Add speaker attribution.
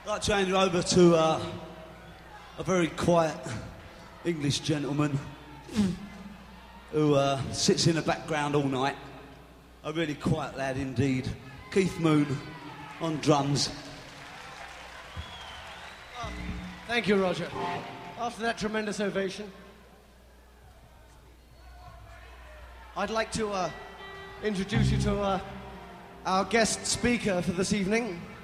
Speaker 1: I'd like to hand you over to a very quiet English gentleman who sits in the background all night. A really quiet lad indeed. Keith Moon on drums.
Speaker 2: Thank you, Roger. After that tremendous ovation, I'd like to introduce you to our guest speaker for this evening.